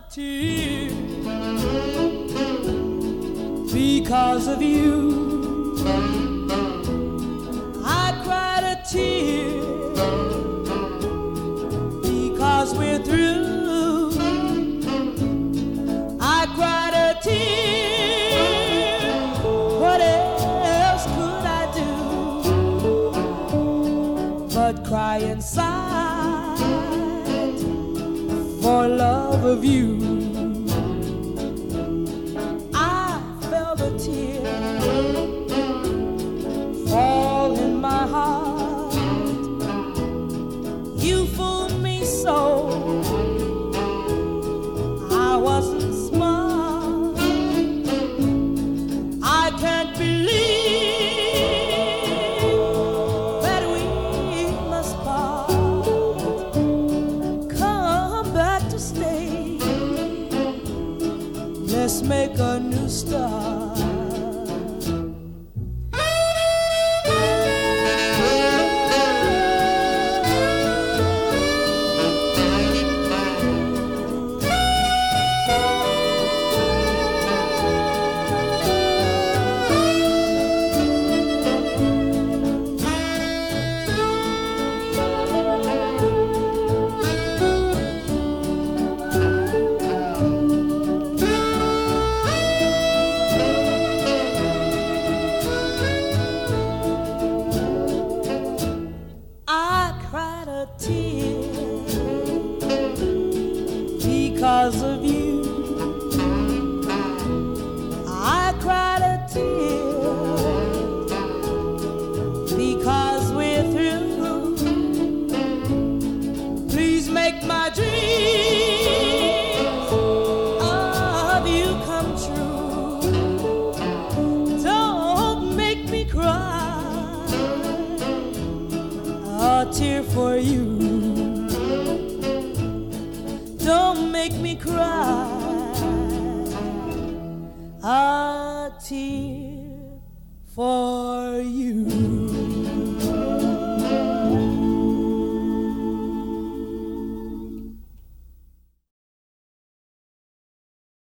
tear because of you. I cried a tear because we're through. I cried a tear. What else could I do but cry inside for love of you? I felt a tear fall in my heart. You fooled me so. I wasn't smart. I can't believe that we must part. Come back to stay. Let's make a new start. Because of you, I cried a tear because we're through. Please make my dreams of you come true. Don't make me cry a tear for you. Don't make me cry a tear for you.